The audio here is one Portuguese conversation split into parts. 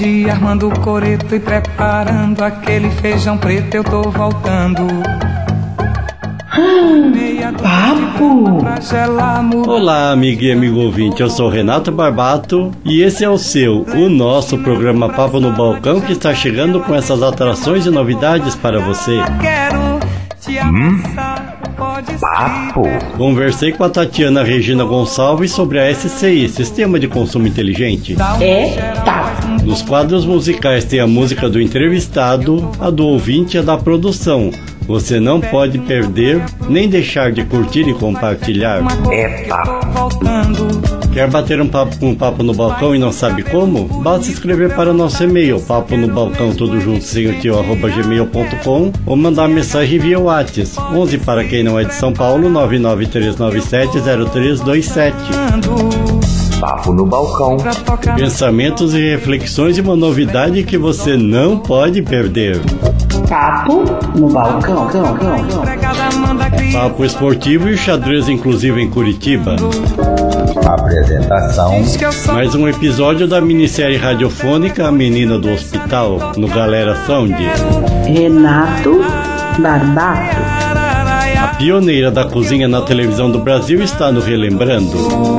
dia armando o coreto e preparando aquele feijão preto, eu tô voltando. Papo! Olá, amiga e amigo ouvinte, eu sou Renato Barbato e esse é o nosso programa Papo no Balcão, que está chegando com essas atrações e novidades para você. Papo! Conversei com a Tatiana Regina Gonçalves sobre a SCI, Sistema de Consumo Inteligente. Nos quadros musicais tem a música do entrevistado, a do ouvinte e a da produção. Você não pode perder, nem deixar de curtir e compartilhar. Quer bater um papo com o Papo no Balcão e não sabe como? Basta escrever para o nosso e-mail, paponobalcão, tudo junto, sem o tio, @gmail.com, ou mandar mensagem via WhatsApp, 11 para quem não é de São Paulo, 993970327. Papo no Balcão. Pensamentos e reflexões de uma novidade que você não pode perder. Papo no Balcão. Papo esportivo e xadrez inclusivo em Curitiba. Apresentação. Mais um episódio da minissérie radiofônica A Menina do Hospital, no Galera Sound. Renato Barbato. A pioneira da cozinha na televisão do Brasil está no Relembrando.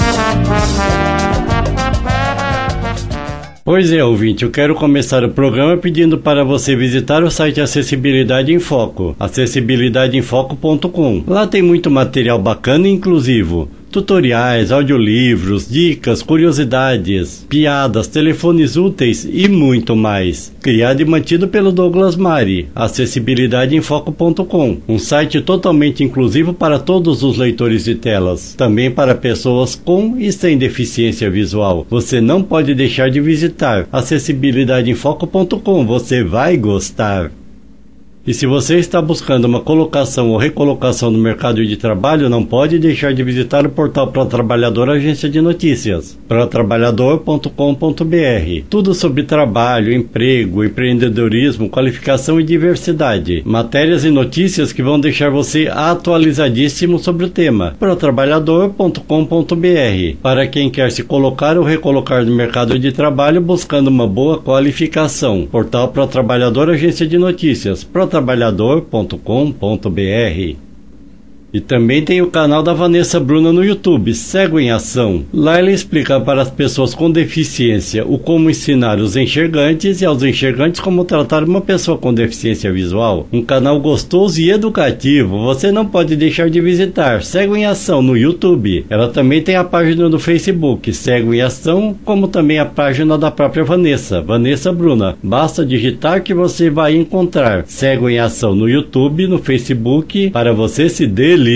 Pois é, ouvinte, eu quero começar o programa pedindo para você visitar o site Acessibilidade em Foco, acessibilidadeemfoco.com. Lá tem muito material bacana e inclusivo. Tutoriais, audiolivros, dicas, curiosidades, piadas, telefones úteis e muito mais. Criado e mantido pelo Douglas Mari, acessibilidadeemfoco.com, um site totalmente inclusivo para todos os leitores de telas, também para pessoas com e sem deficiência visual. Você não pode deixar de visitar acessibilidadeemfoco.com, você vai gostar. E se você está buscando uma colocação ou recolocação no mercado de trabalho, não pode deixar de visitar o portal Pro Trabalhador Agência de Notícias, protrabalhador.com.br. Tudo sobre trabalho, emprego, empreendedorismo, qualificação e diversidade. Matérias e notícias que vão deixar você atualizadíssimo sobre o tema. protrabalhador.com.br. Para quem quer se colocar ou recolocar no mercado de trabalho buscando uma boa qualificação. Portal Pro Trabalhador Agência de Notícias, protrabalhador.com.br. E também tem o canal da Vanessa Bruna no YouTube, Cego em Ação. Lá ela explica para as pessoas com deficiência o como ensinar os enxergantes e aos enxergantes como tratar uma pessoa com deficiência visual. Um canal gostoso e educativo, você não pode deixar de visitar, Cego em Ação no YouTube. Ela também tem a página no Facebook, Cego em Ação, como também a página da própria Vanessa, Vanessa Bruna. Basta digitar que você vai encontrar Cego em Ação no YouTube, no Facebook, para você se deliciar.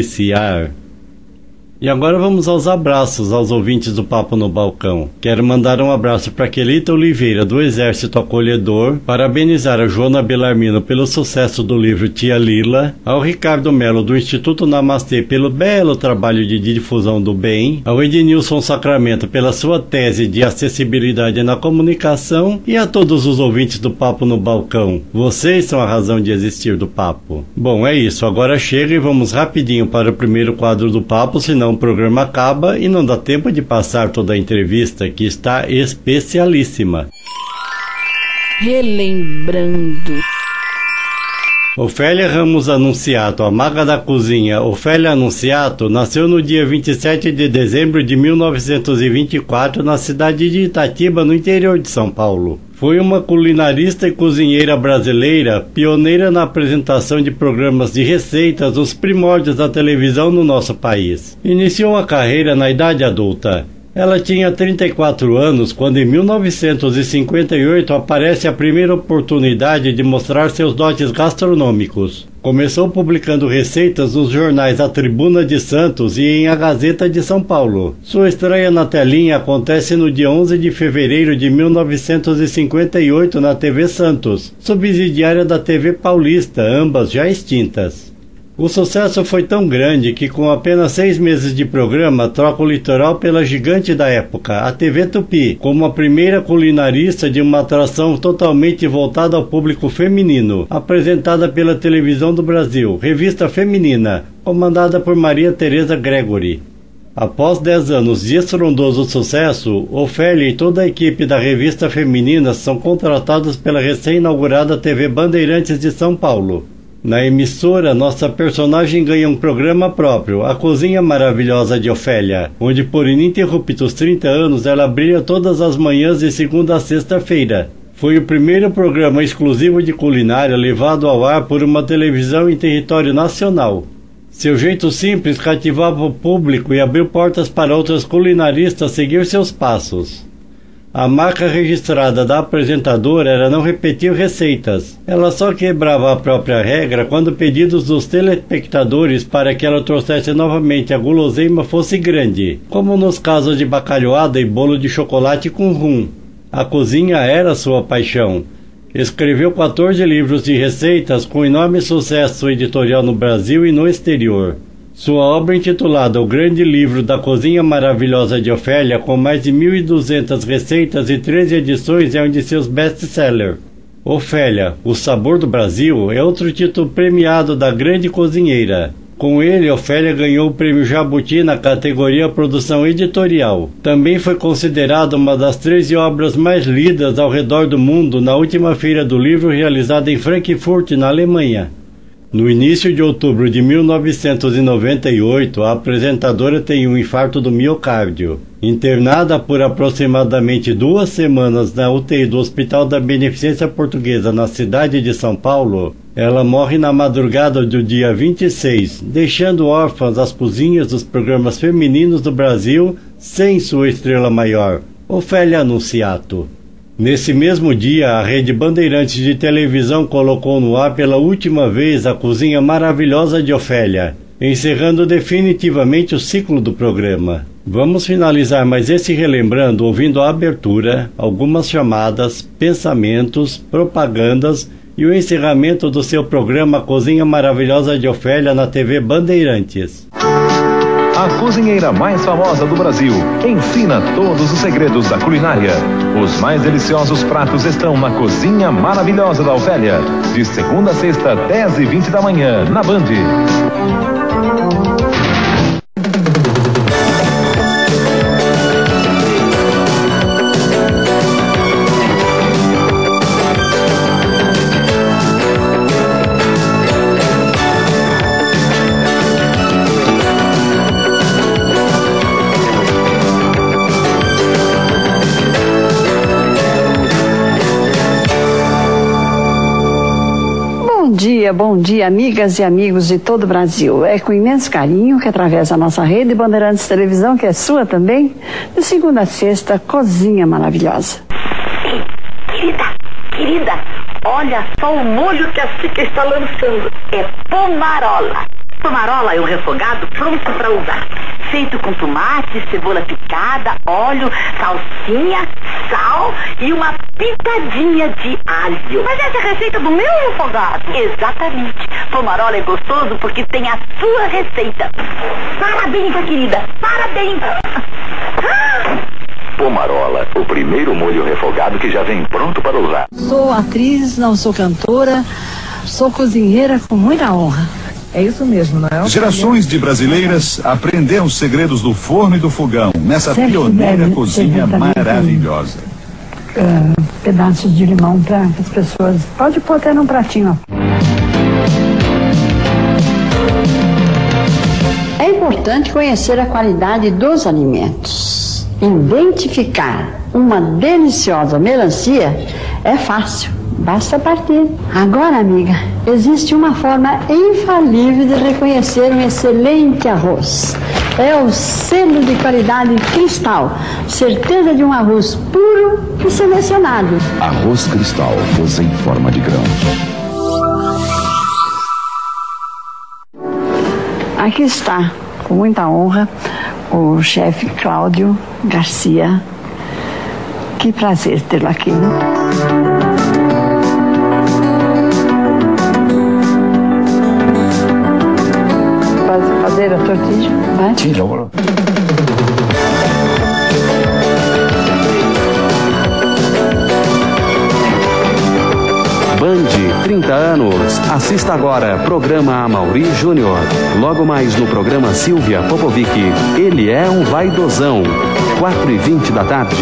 E agora vamos aos abraços aos ouvintes do Papo no Balcão. Quero mandar um abraço para Quelita Oliveira, do Exército Acolhedor, parabenizar a Joana Belarmino pelo sucesso do livro Tia Lila, ao Ricardo Melo, do Instituto Namastê, pelo belo trabalho de difusão do bem, ao Ednilson Sacramento pela sua tese de acessibilidade na comunicação e a todos os ouvintes do Papo no Balcão. Vocês são a razão de existir do Papo. Bom, é isso. Agora chega e vamos rapidinho para o primeiro quadro do Papo, senão o programa acaba e não dá tempo de passar toda a entrevista, que está especialíssima. Relembrando. Ofélia Ramos Anunciato, a maga da cozinha Ofélia Anunciato, nasceu no dia 27 de dezembro de 1924 na cidade de Itatiba, no interior de São Paulo. Foi uma culinarista e cozinheira brasileira, pioneira na apresentação de programas de receitas nos primórdios da televisão no nosso país. Iniciou a carreira na idade adulta. Ela tinha 34 anos quando, em 1958, aparece a primeira oportunidade de mostrar seus dotes gastronômicos. Começou publicando receitas nos jornais A Tribuna de Santos e em A Gazeta de São Paulo. Sua estreia na telinha acontece no dia 11 de fevereiro de 1958 na TV Santos, subsidiária da TV Paulista, ambas já extintas. O sucesso foi tão grande que, com apenas 6 meses de programa, troca o litoral pela gigante da época, a TV Tupi, como a primeira culinarista de uma atração totalmente voltada ao público feminino, apresentada pela Televisão do Brasil, revista feminina, comandada por Maria Tereza Gregory. Após 10 anos de estrondoso sucesso, Ofélia e toda a equipe da revista feminina são contratados pela recém-inaugurada TV Bandeirantes de São Paulo. Na emissora, nossa personagem ganha um programa próprio, A Cozinha Maravilhosa de Ofélia, onde por ininterruptos 30 anos ela brilha todas as manhãs de segunda a sexta-feira. Foi o primeiro programa exclusivo de culinária levado ao ar por uma televisão em território nacional. Seu jeito simples cativava o público e abriu portas para outras culinaristas seguir seus passos. A marca registrada da apresentadora era não repetir receitas. Ela só quebrava a própria regra quando pedidos dos telespectadores para que ela trouxesse novamente a guloseima fosse grande, como nos casos de bacalhoada e bolo de chocolate com rum. A cozinha era sua paixão. Escreveu 14 livros de receitas com enorme sucesso editorial no Brasil e no exterior. Sua obra intitulada O Grande Livro da Cozinha Maravilhosa de Ofélia, com mais de 1.200 receitas e 13 edições, é um de seus best-sellers. Ofélia, O Sabor do Brasil, é outro título premiado da grande cozinheira. Com ele, Ofélia ganhou o prêmio Jabuti na categoria Produção Editorial. Também foi considerada uma das 13 obras mais lidas ao redor do mundo na última feira do livro realizada em Frankfurt, na Alemanha. No início de outubro de 1998, a apresentadora tem um infarto do miocárdio. Internada por aproximadamente 2 semanas na UTI do Hospital da Beneficência Portuguesa na cidade de São Paulo, ela morre na madrugada do dia 26, deixando órfãs as cozinhas dos programas femininos do Brasil sem sua estrela maior, Ofélia Anunciato. Nesse mesmo dia, a Rede Bandeirantes de televisão colocou no ar pela última vez A Cozinha Maravilhosa de Ofélia, encerrando definitivamente o ciclo do programa. Vamos finalizar mais esse relembrando ouvindo a abertura, algumas chamadas, pensamentos, propagandas e o encerramento do seu programa A Cozinha Maravilhosa de Ofélia na TV Bandeirantes. A cozinheira mais famosa do Brasil ensina todos os segredos da culinária. Os mais deliciosos pratos estão na Cozinha Maravilhosa da Ofélia, de segunda a sexta, 10h20 da manhã, na Band. Bom dia, amigas e amigos de todo o Brasil. É com imenso carinho que através da nossa rede Bandeirantes Televisão, que é sua também, de segunda a sexta, Cozinha Maravilhosa. Ei, querida, olha só o molho que a Chica está lançando. É pomarola. Pomarola é um refogado pronto para usar. Feito com tomate, cebola picada, óleo, salsinha, sal e uma pitadinha de alho. Mas essa é a receita do meu refogado? Exatamente. Pomarola é gostoso porque tem a sua receita. Parabéns, querida. Parabéns. Pomarola, o primeiro molho refogado que já vem pronto para usar. Sou atriz, não sou cantora, sou cozinheira com muita honra. É isso mesmo, não é? Gerações de brasileiras aprenderam os segredos do forno e do fogão nessa pioneira cozinha maravilhosa. Pedaços de limão para as pessoas. Pode pôr até num pratinho. É importante conhecer a qualidade dos alimentos. Identificar uma deliciosa melancia é fácil. Basta partir. Agora, amiga, existe uma forma infalível de reconhecer um excelente arroz. É o selo de qualidade Cristal. Certeza de um arroz puro e selecionado. Arroz Cristal, arroz em forma de grão. Aqui está, com muita honra, o chefe Cláudio Garcia. Que prazer tê-lo aqui, né? Fazer a tortilha, vai? Tira, bora. Band, 30 anos. Notícias. Assista agora, programa Amaury Júnior. Logo mais no programa Silvia Popovic, ele é um vaidosão. 4h20 da tarde.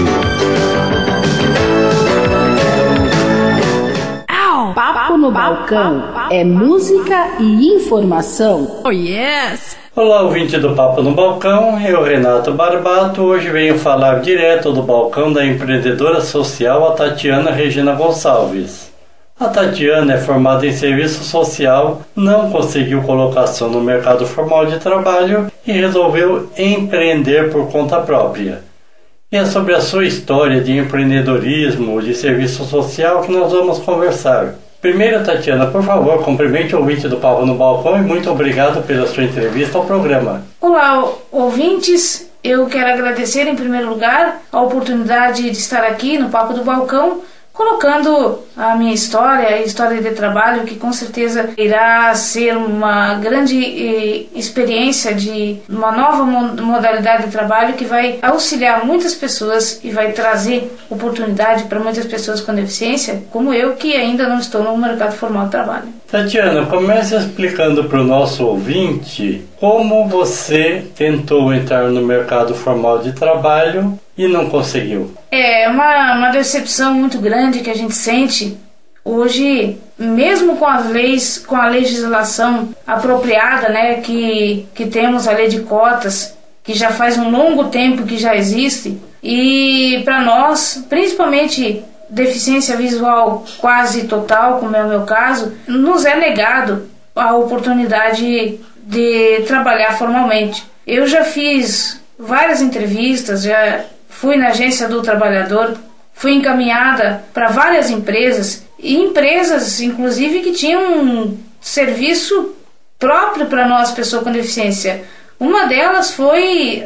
Papo no Balcão é música e informação. Oh, yes! Olá, ouvinte do Papo no Balcão, eu, Renato Barbato, hoje venho falar direto do balcão da empreendedora social, a Tatiana Regina Gonçalves. A Tatiana é formada em serviço social, não conseguiu colocação no mercado formal de trabalho e resolveu empreender por conta própria. E é sobre a sua história de empreendedorismo, de serviço social que nós vamos conversar. Primeiro, Tatiana, por favor, cumprimente o ouvinte do Papo no Balcão e muito obrigado pela sua entrevista ao programa. Olá, ouvintes. Eu quero agradecer, em primeiro lugar, a oportunidade de estar aqui no Papo do Balcão, colocando a minha história, a história de trabalho, que com certeza irá ser uma grande experiência de uma nova modalidade de trabalho que vai auxiliar muitas pessoas e vai trazer oportunidade para muitas pessoas com deficiência, como eu, que ainda não estou no mercado formal de trabalho. Tatiana, comece explicando para o nosso ouvinte como você tentou entrar no mercado formal de trabalho e não conseguiu. É uma decepção muito grande que a gente sente hoje, mesmo com as leis, com a legislação apropriada, né, que temos a lei de cotas, que já faz um longo tempo que já existe, e para nós, principalmente deficiência visual quase total, como é o meu caso, nos é negado a oportunidade de trabalhar formalmente. Eu já fiz várias entrevistas, já fui na agência do trabalhador, fui encaminhada para várias empresas, e empresas, inclusive, que tinham um serviço próprio para nós, pessoas com deficiência. Uma delas foi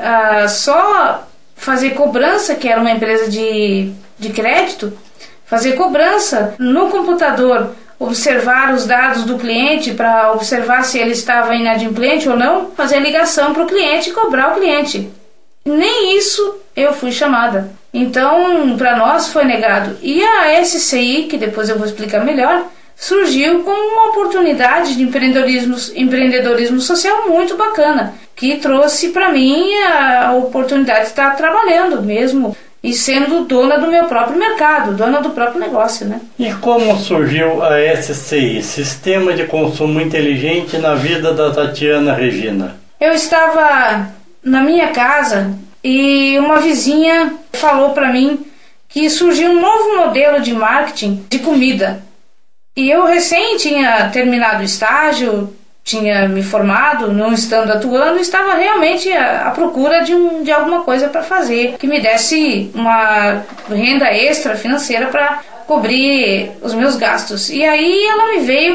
só fazer cobrança, que era uma empresa de crédito, fazer cobrança no computador, observar os dados do cliente para observar se ele estava inadimplente ou não, fazer ligação para o cliente e cobrar o cliente. Nem isso eu fui chamada. Então, para nós foi negado. E a SCI, que depois eu vou explicar melhor, surgiu com uma oportunidade de empreendedorismo social muito bacana, que trouxe para mim a oportunidade de estar trabalhando mesmo e sendo dona do meu próprio mercado, dona do próprio negócio, né? E como surgiu a SCI, Sistema de Consumo Inteligente na vida da Tatiana Regina? Eu estava na minha casa e uma vizinha falou para mim que surgiu um novo modelo de marketing de comida. E eu recém tinha terminado o estágio, tinha me formado, não estando atuando, estava realmente à procura de alguma coisa para fazer, que me desse uma renda extra financeira para cobrir os meus gastos. E aí ela me veio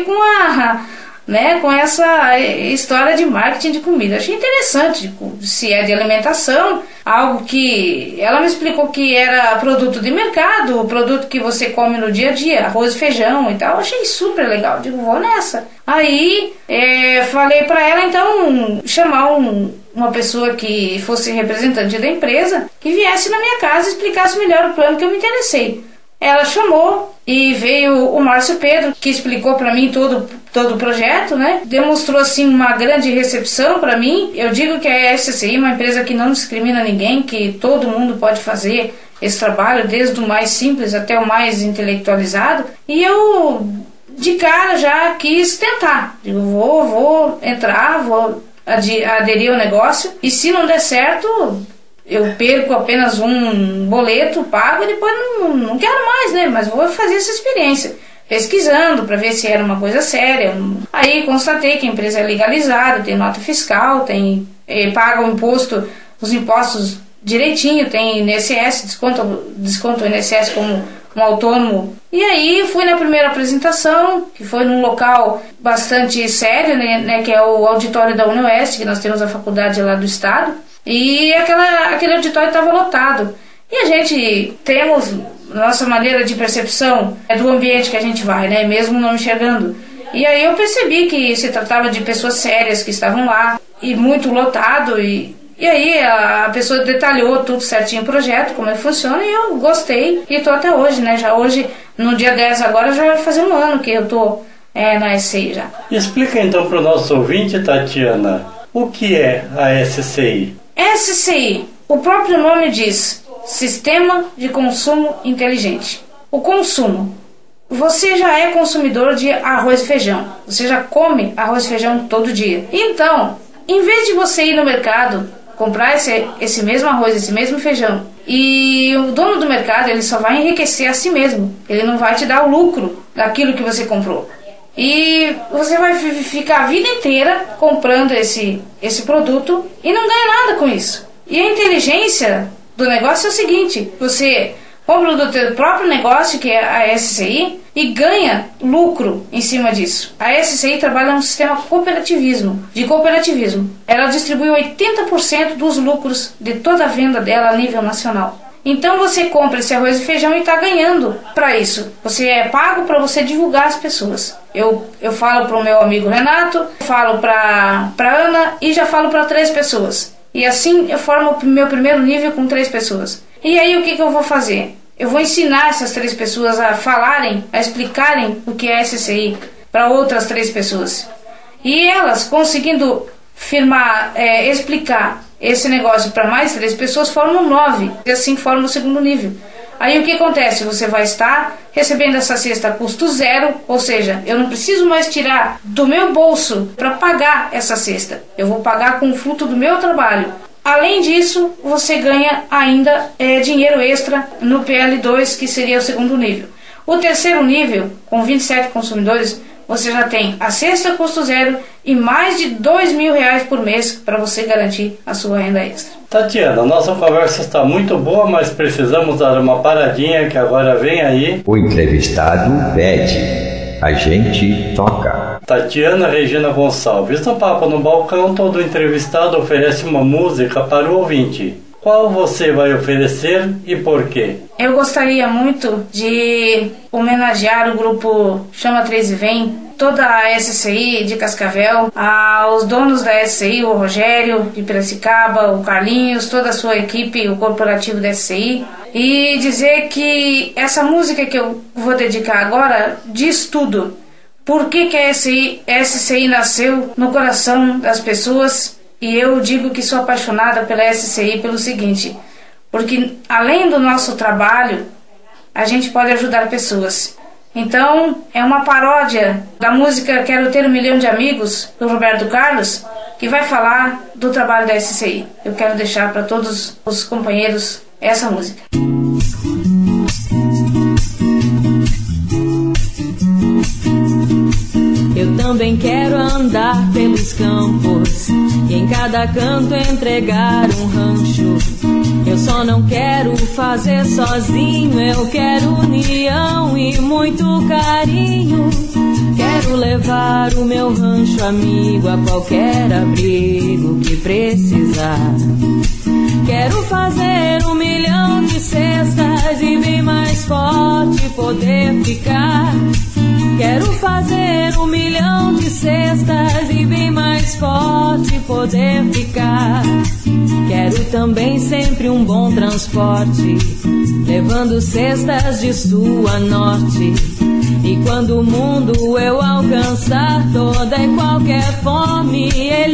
com essa história de marketing de comida. Achei interessante, se é de alimentação, algo que ela me explicou que era produto de mercado, produto que você come no dia a dia, arroz e feijão e tal. Achei super legal, digo, vou nessa. Aí falei para ela então chamar uma pessoa que fosse representante da empresa, que viesse na minha casa e explicasse melhor o plano que eu me interessei. Ela chamou e veio o Márcio Pedro, que explicou para mim todo o projeto, né? Demonstrou assim uma grande recepção para mim. Eu digo que a SCI é uma empresa que não discrimina ninguém, que todo mundo pode fazer esse trabalho, desde o mais simples até o mais intelectualizado. E eu de cara já quis tentar. Digo, vou entrar, vou aderir ao negócio, e se não der certo, eu perco apenas um boleto, pago e depois não quero mais, né? Mas vou fazer essa experiência, pesquisando para ver se era uma coisa séria. Aí constatei que a empresa é legalizada, tem nota fiscal, paga o imposto, os impostos direitinho, tem INSS, desconto o INSS como um autônomo. E aí fui na primeira apresentação, que foi num local bastante sério, né, que é o auditório da UniOeste, que nós temos a faculdade lá do estado. E aquele auditório estava lotado. E a gente temos, nossa maneira de percepção é do ambiente que a gente vai, né? Mesmo não enxergando. E aí eu percebi que se tratava de pessoas sérias que estavam lá, e muito lotado. E aí a pessoa detalhou tudo certinho o projeto, como ele funciona, e eu gostei. E estou até hoje, né? Já hoje, no dia 10 agora, já vai fazer um ano que eu estou na SCI já. Explica então para o nosso ouvinte, Tatiana, o que é a SCI? SCI, o próprio nome diz, Sistema de Consumo Inteligente. O consumo. Você já é consumidor de arroz e feijão. Você já come arroz e feijão todo dia. Então, em vez de você ir no mercado comprar esse mesmo arroz, esse mesmo feijão, e o dono do mercado ele só vai enriquecer a si mesmo. Ele não vai te dar o lucro daquilo que você comprou. E você vai ficar a vida inteira comprando esse produto e não ganha nada com isso. E a inteligência do negócio é o seguinte: você compra do teu próprio negócio, que é a SCI, e ganha lucro em cima disso. A SCI trabalha num sistema de cooperativismo. Ela distribui 80% dos lucros de toda a venda dela a nível nacional. Então você compra esse arroz e feijão e está ganhando para isso. Você é pago para você divulgar as pessoas. Eu falo para o meu amigo Renato, falo para Ana e já falo para 3 pessoas. E assim eu formo o meu primeiro nível com 3 pessoas. E aí o que eu vou fazer? Eu vou ensinar essas 3 pessoas a falarem, a explicarem o que é SCI para outras 3 pessoas. E elas, conseguindo explicar esse negócio para mais 3 pessoas, formam 9. E assim forma o segundo nível. Aí o que acontece? Você vai estar recebendo essa cesta a custo zero, ou seja, eu não preciso mais tirar do meu bolso para pagar essa cesta. Eu vou pagar com o fruto do meu trabalho. Além disso, você ganha ainda dinheiro extra no PL2, que seria o segundo nível. O terceiro nível, com 27 consumidores, você já tem a cesta custo zero e mais de R$2.000 por mês para você garantir a sua renda extra. Tatiana, nossa conversa está muito boa, mas precisamos dar uma paradinha que agora vem aí. O entrevistado pede, a gente toca. Tatiana Regina Gonçalves, no Papo no Balcão, todo entrevistado oferece uma música para o ouvinte. Qual você vai oferecer e por quê? Eu gostaria muito de homenagear o grupo Chama 3 e Vem, toda a SCI de Cascavel, aos donos da SCI, o Rogério de Piracicaba, o Carlinhos, toda a sua equipe, o corporativo da SCI, e dizer que essa música que eu vou dedicar agora diz tudo. Por que a SCI nasceu no coração das pessoas? E eu digo que sou apaixonada pela SCI pelo seguinte: porque além do nosso trabalho, a gente pode ajudar pessoas. Então, é uma paródia da música Quero Ter 1 Milhão de Amigos, do Roberto Carlos, que vai falar do trabalho da SCI. Eu quero deixar para todos os companheiros essa música. Eu também quero andar pelos campos e em cada canto entregar um rancho. Eu só não quero fazer sozinho, eu quero união e muito carinho. Quero levar o meu rancho amigo a qualquer abrigo que precisar. Quero fazer 1 milhão de cestas e bem mais forte poder ficar. Quero fazer 1 milhão de cestas e bem mais forte poder ficar. Quero também sempre um bom transporte, levando cestas de sul a norte. E quando o mundo eu alcançar, toda e qualquer fome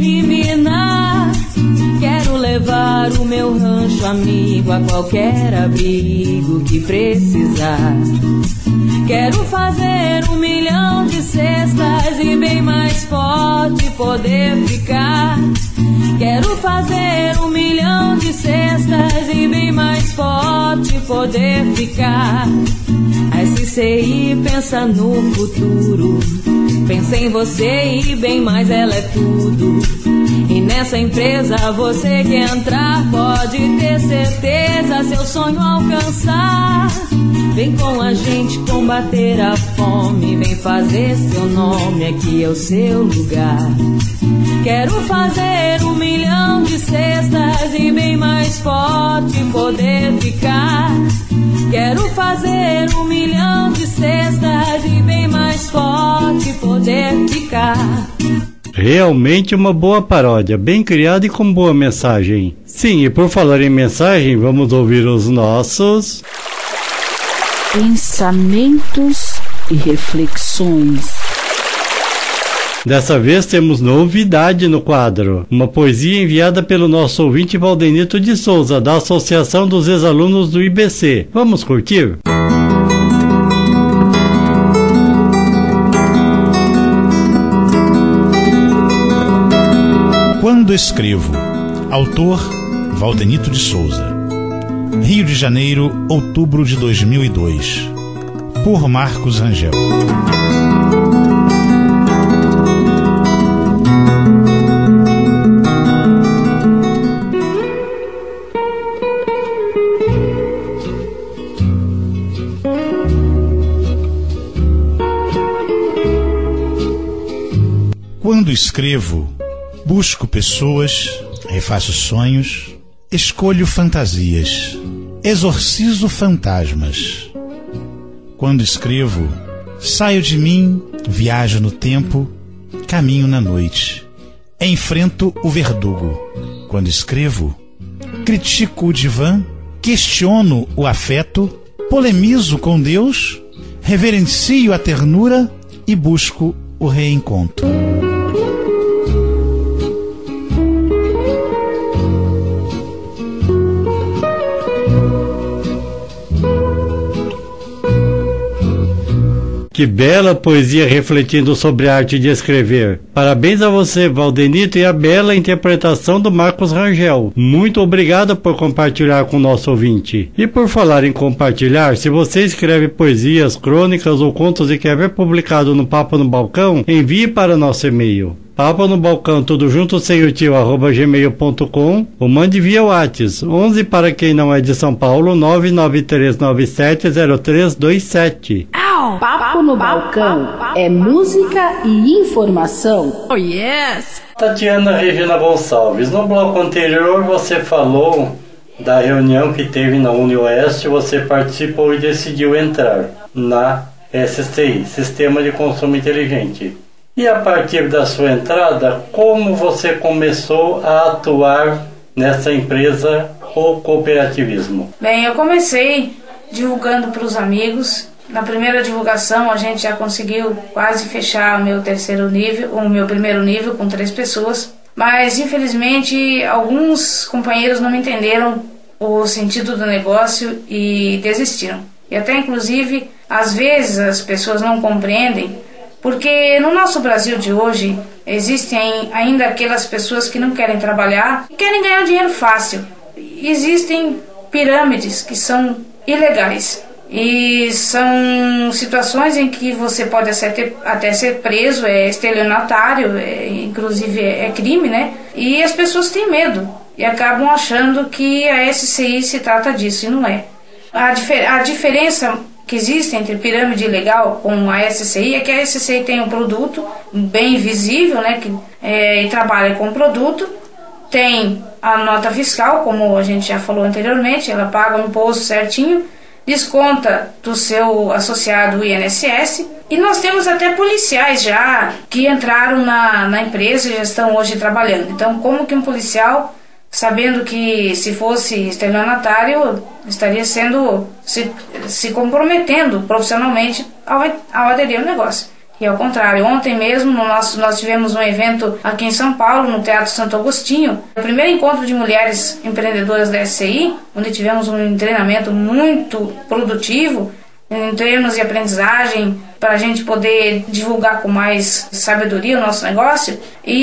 eliminar. Quero levar o meu rancho amigo a qualquer abrigo que precisar. Quero fazer 1 milhão de cestas e bem mais forte poder ficar. Quero fazer 1 milhão de cestas e bem mais forte poder ficar. A SCI pensa no futuro, pensa em você e bem mais, ela é tudo. E nessa empresa você que entrar pode ter certeza, seu sonho alcançar. Vem com a gente combater a fome, vem fazer seu nome, aqui é o seu lugar. Quero fazer 1 milhão de cestas e bem mais forte poder ficar. Quero fazer 1 milhão de cestas e bem mais forte poder ficar. Realmente uma boa paródia, bem criada e com boa mensagem. Sim, e por falar em mensagem, vamos ouvir os nossos pensamentos e reflexões. Dessa vez temos novidade no quadro. Uma poesia enviada pelo nosso ouvinte Valdenito de Souza, da Associação dos Ex-Alunos do IBC. Vamos curtir? Quando escrevo. Autor Valdenito de Souza. Rio de Janeiro, outubro de 2002. Por Marcos Rangel. Quando escrevo, busco pessoas, refaço sonhos, escolho fantasias, exorcizo fantasmas. Quando escrevo, saio de mim, viajo no tempo, caminho na noite, enfrento o verdugo. Quando escrevo, critico o divã, questiono o afeto, polemizo com Deus, reverencio a ternura e busco o reencontro. Que bela poesia refletindo sobre a arte de escrever. Parabéns a você, Valdenito, e a bela interpretação do Marcos Rangel. Muito obrigado por compartilhar com o nosso ouvinte. E por falar em compartilhar, se você escreve poesias, crônicas ou contos e quer ver publicado no Papo no Balcão, envie para nosso e-mail. Papo no Balcão, tudo junto sem o tio, @gmail.com, ou mande via WhatsApp, 11 para quem não é de São Paulo, 993970327. Papo no Balcão é música e informação. Oh, yes! Tatiana Regina Gonçalves, no bloco anterior você falou da reunião que teve na UniOeste, você participou e decidiu entrar na SCI, Sistema de Consumo Inteligente. E a partir da sua entrada, como você começou a atuar nessa empresa ou cooperativismo? Bem, eu comecei divulgando para os amigos. Na primeira divulgação a gente já conseguiu quase fechar o meu primeiro nível com 3 pessoas. Mas infelizmente alguns companheiros não me entenderam o sentido do negócio e desistiram. E até inclusive, às vezes as pessoas não compreendem, porque no nosso Brasil de hoje existem ainda aquelas pessoas que não querem trabalhar e querem ganhar dinheiro fácil. Existem pirâmides que são ilegais e são situações em que você pode até ser preso, é estelionatário, inclusive é crime, né? E as pessoas têm medo e acabam achando que a SCI se trata disso, e não é. A diferença que existe entre pirâmide ilegal com a SCI é que a SCI tem um produto bem visível, né, e trabalha com o produto, tem a nota fiscal, como a gente já falou anteriormente, ela paga o imposto certinho, desconta do seu associado INSS, e nós temos até policiais já que entraram na empresa e já estão hoje trabalhando. Então, como que um policial, sabendo que se fosse estelionatário, estaria se comprometendo profissionalmente ao aderir ao negócio? E ao contrário, ontem mesmo nós tivemos um evento aqui em São Paulo, no Teatro Santo Agostinho, o primeiro encontro de mulheres empreendedoras da SCI, onde tivemos um treinamento muito produtivo em termos de aprendizagem, para a gente poder divulgar com mais sabedoria o nosso negócio.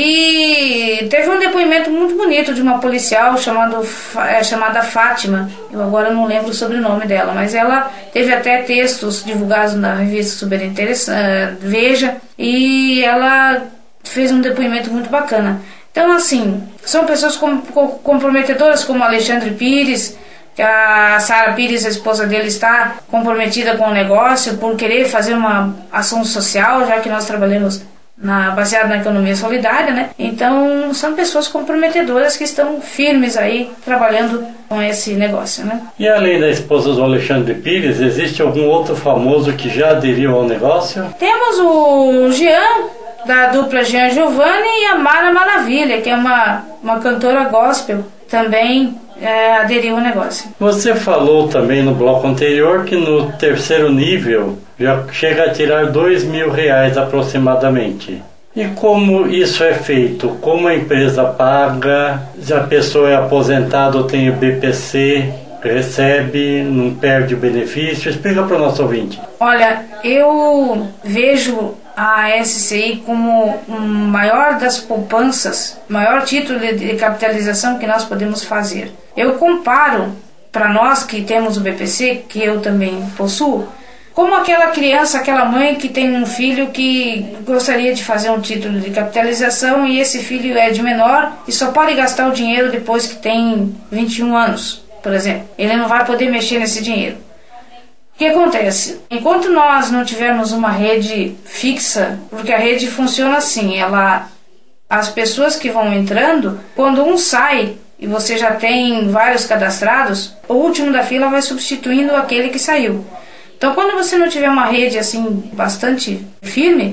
E teve um depoimento muito bonito de uma policial chamada Fátima. Eu agora não lembro o sobrenome dela, mas ela teve até textos divulgados na revista Super Interessante, Veja, e ela fez um depoimento muito bacana. Então, assim, são pessoas comprometedoras como Alexandre Pires, que a Sara Pires, a esposa dele, está comprometida com o negócio por querer fazer uma ação social, já que nós trabalhamos baseado na economia solidária, né? Então, são pessoas comprometedoras que estão firmes aí, trabalhando com esse negócio, né? E além da esposa do Alexandre Pires, existe algum outro famoso que já aderiu ao negócio? Temos o Jean, da dupla Jean Giovanni, e a Mara Maravilha, que é uma cantora gospel, também aderiu ao negócio. Você falou também no bloco anterior que no terceiro nível já chega a tirar R$2.000 aproximadamente. E como isso é feito? Como a empresa paga? Se a pessoa é aposentada ou tem o BPC, recebe, não perde o benefício? Explica para o nosso ouvinte. Olha, eu vejo a SCI como o maior das poupanças, maior título de capitalização que nós podemos fazer. Eu comparo, para nós que temos o BPC, que eu também possuo, como aquela criança, aquela mãe que tem um filho que gostaria de fazer um título de capitalização e esse filho é de menor e só pode gastar o dinheiro depois que tem 21 anos, por exemplo. Ele não vai poder mexer nesse dinheiro. O que acontece? Enquanto nós não tivermos uma rede fixa, porque a rede funciona assim, as pessoas que vão entrando, quando um sai e você já tem vários cadastrados, o último da fila vai substituindo aquele que saiu. Então, quando você não tiver uma rede assim bastante firme,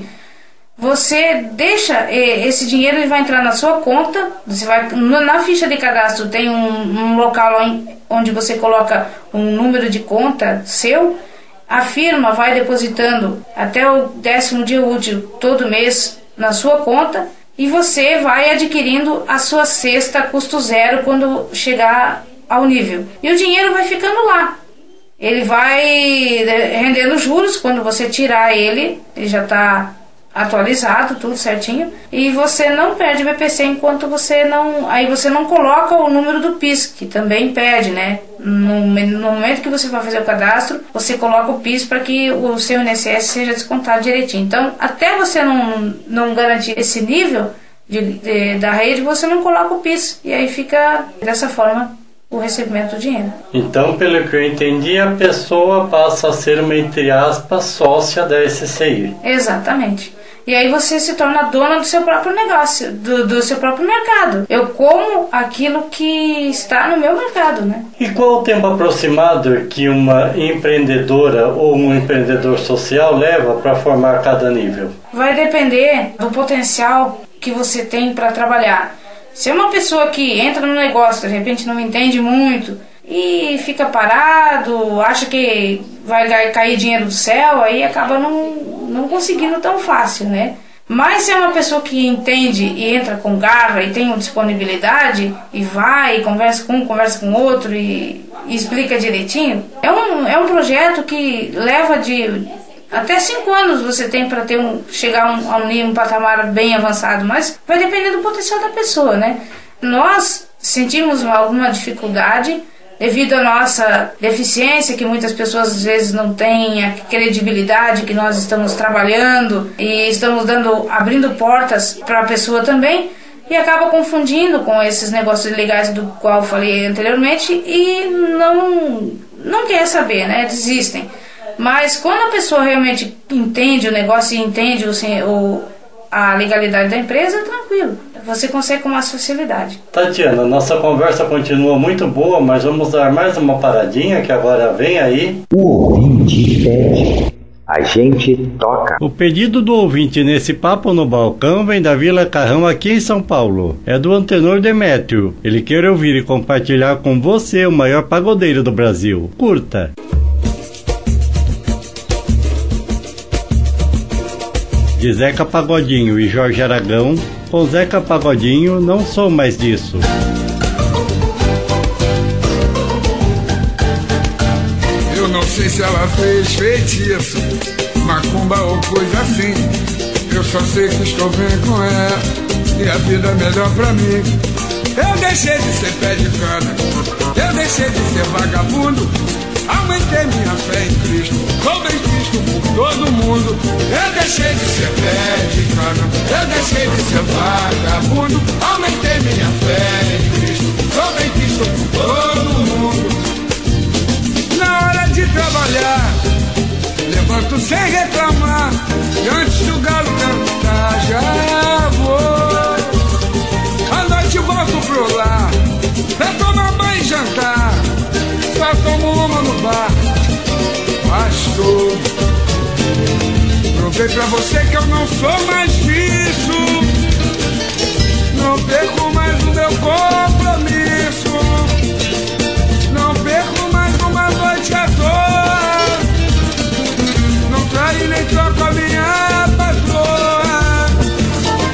você deixa esse dinheiro, ele vai entrar na sua conta. Você vai na ficha de cadastro tem um local onde você coloca um número de conta seu. A firma vai depositando até o 10º dia útil todo mês na sua conta e você vai adquirindo a sua cesta custo zero quando chegar ao nível. E o dinheiro vai ficando lá. Ele vai rendendo juros. Quando você tirar ele já está atualizado, tudo certinho, e você não perde BPC enquanto você não coloca o número do PIS, que também perde, né? No momento que você vai fazer o cadastro, você coloca o PIS para que o seu INSS seja descontado direitinho. Então, até você não garantir esse nível da rede, você não coloca o PIS, e aí fica dessa forma o recebimento do dinheiro. Então, pelo que eu entendi, a pessoa passa a ser uma, entre aspas, sócia da SCI. Exatamente. E aí você se torna dona do seu próprio negócio, do seu próprio mercado. Eu como aquilo que está no meu mercado, né? E qual o tempo aproximado que uma empreendedora ou um empreendedor social leva para formar cada nível? Vai depender do potencial que você tem para trabalhar. Se é uma pessoa que entra no negócio, de repente não entende muito e fica parado, acha que vai cair dinheiro do céu, aí acaba não conseguindo tão fácil, né? Mas se é uma pessoa que entende e entra com garra e tem disponibilidade e vai, conversa com um, conversa com outro e explica direitinho, é um projeto que leva até 5 anos você tem para chegar a um patamar bem avançado, mas vai depender do potencial da pessoa, né? Nós sentimos alguma dificuldade devido à nossa deficiência, que muitas pessoas às vezes não têm a credibilidade que nós estamos trabalhando e estamos abrindo portas para a pessoa também, e acaba confundindo com esses negócios legais do qual eu falei anteriormente e não quer saber, né? Desistem. Mas quando a pessoa realmente entende o negócio e entende a legalidade da empresa, é tranquilo. Você consegue com mais facilidade. Tatiana, nossa conversa continua muito boa, mas vamos dar mais uma paradinha que agora vem aí. O ouvinte pede, a gente toca. O pedido do ouvinte nesse Papo no Balcão vem da Vila Carrão, aqui em São Paulo. É do Antenor Demétrio. Ele quer ouvir e compartilhar com você o maior pagodeiro do Brasil. Curta. De Zeca Pagodinho e Jorge Aragão, com Zeca Pagodinho, Não Sou Mais Disso. Eu não sei se ela fez feitiço, macumba ou coisa assim. Eu só sei que estou bem com ela e a vida é melhor pra mim. Eu deixei de ser pé de cana, eu deixei de ser vagabundo. Aumentei minha fé em Cristo, sou bem visto por todo mundo. Eu deixei de ser pé de cana, eu deixei de ser vagabundo. Aumentei minha fé em Cristo, sou bem visto por todo mundo. Na hora de trabalhar, levanto sem reclamar, e antes do galo cantar já vou. À noite volto pro lar, pra tomar banho e jantar. Só tomo uma no bar, pastor. Provei pra você que eu não sou mais disso. Não perco mais o meu compromisso. Não perco mais uma noite à toa. Não traio nem troco a minha patroa.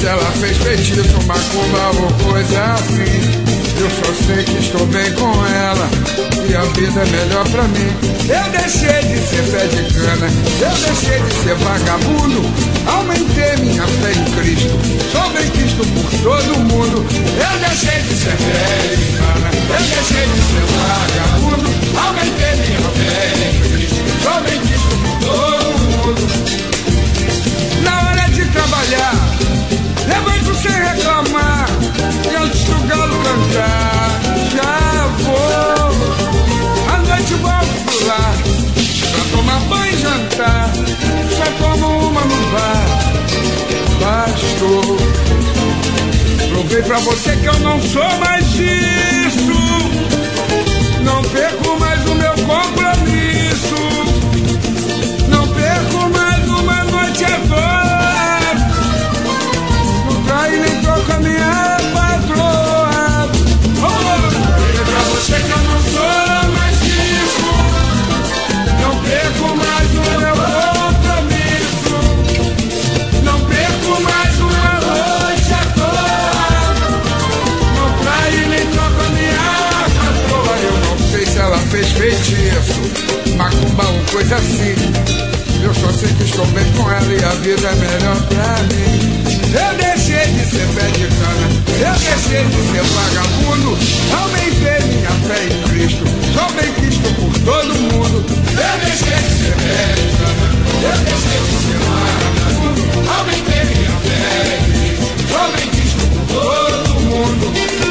se ela fez feitiço, macumba ou coisa assim. Eu só sei que estou bem com ela e a vida é melhor pra mim. Eu deixei de ser pé de cana, eu deixei de ser vagabundo. Aumentei minha fé em Cristo, sou bem quisto por todo mundo. Eu deixei de ser pé de cana, eu deixei de ser vagabundo. Aumentei minha fé em Cristo, sou bem quisto por todo mundo. Na hora de trabalhar, levanto sem reclamar, e antes do galo cantar, já vou. À noite volto pro lar, pra tomar banho e jantar, só tomo uma no bar, bastou. Provei pra você que eu não sou mais disso, não perco mais o meu compromisso, não perco mais uma noite à toa, não trai nem troca minha patroa. Provei pra você que eu não sou mais disso, não perco mais o meu compromisso, não perco mais uma noite à toa, não trai nem troca minha patroa. Eu não sei se ela fez feitiço, macumba ou coisa assim. Eu só sei que estou bem com ela e a vida é melhor pra mim. Eu deixei de ser pé de cana, eu deixei de ser vagabundo. Aumentei minha fé em Cristo, sou bem quisto por todo mundo. Eu deixei de ser pé de cana, eu deixei de ser vagabundo. Aumentei minha fé em Cristo, sou bem quisto por todo mundo.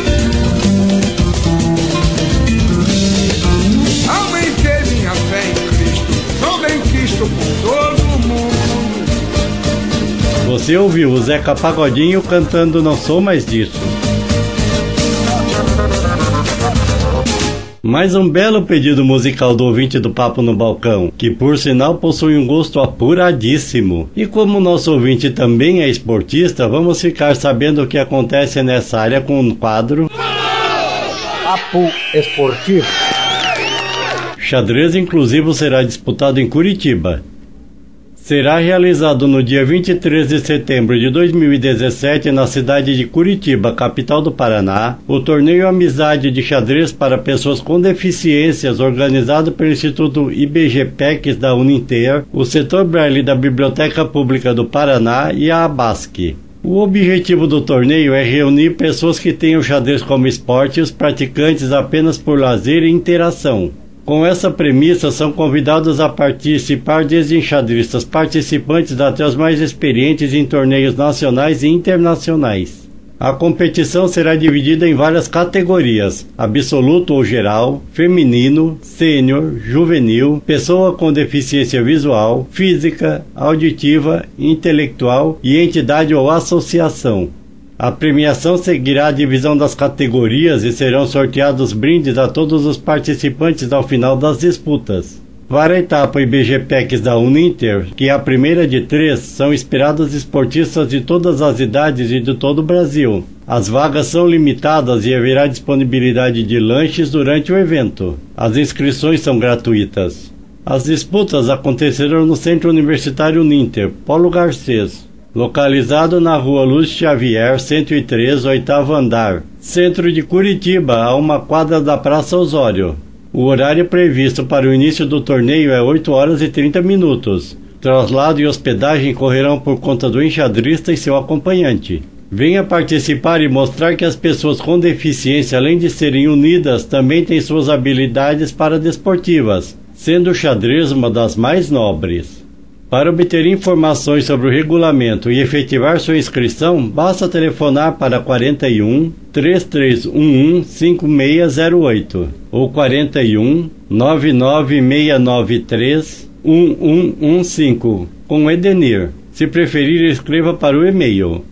Aumentei minha fé em Cristo, sou bem quisto por todo mundo. Você ouviu o Zeca Pagodinho cantando Não Sou Mais Disso. Mais um belo pedido musical do ouvinte do Papo no Balcão, que por sinal possui um gosto apuradíssimo. E como nosso ouvinte também é esportista, vamos ficar sabendo o que acontece nessa área com um quadro Papo Esportivo. Xadrez inclusivo será disputado em Curitiba. Será realizado no dia 23 de setembro de 2017 na cidade de Curitiba, capital do Paraná, o torneio Amizade de Xadrez para Pessoas com Deficiências, organizado pelo Instituto IBGPEX da Uninter, o setor Braille da Biblioteca Pública do Paraná e a ABASC. O objetivo do torneio é reunir pessoas que tenham xadrez como esporte e os praticantes apenas por lazer e interação. Com essa premissa, são convidados a participar desde enxadristas participantes até os mais experientes em torneios nacionais e internacionais. A competição será dividida em várias categorias: absoluto ou geral, feminino, sênior, juvenil, pessoa com deficiência visual, física, auditiva, intelectual e entidade ou associação. A premiação seguirá a divisão das categorias e serão sorteados brindes a todos os participantes ao final das disputas. Para a etapa IBGPEX da Uninter, que é a primeira de 3, são esperados esportistas de todas as idades e de todo o Brasil. As vagas são limitadas e haverá disponibilidade de lanches durante o evento. As inscrições são gratuitas. As disputas acontecerão no Centro Universitário Uninter, Polo Garcês, localizado na Rua Luz Xavier, 103, 8º andar, centro de Curitiba, a uma quadra da Praça Osório. O horário previsto para o início do torneio é 8 horas e 30 minutos. Traslado e hospedagem correrão por conta do enxadrista e seu acompanhante. Venha participar e mostrar que as pessoas com deficiência, além de serem unidas, também têm suas habilidades paradesportivas, sendo o xadrez uma das mais nobres. Para obter informações sobre o regulamento e efetivar sua inscrição, basta telefonar para 41 3311 5608 ou 41 99693 1115 com Edenir. Se preferir, escreva para o e-mail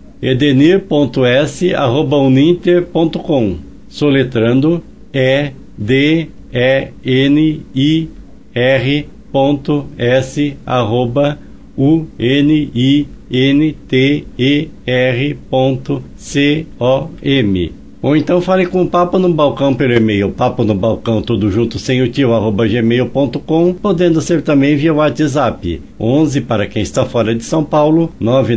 edenir.s@uninter.com, soletrando edenir.s@uninter.com. Ou então fale com o Papo no Balcão pelo e-mail papo no balcão tudo junto sem o tio @gmail.com, podendo ser também via WhatsApp 11 para quem está fora de São Paulo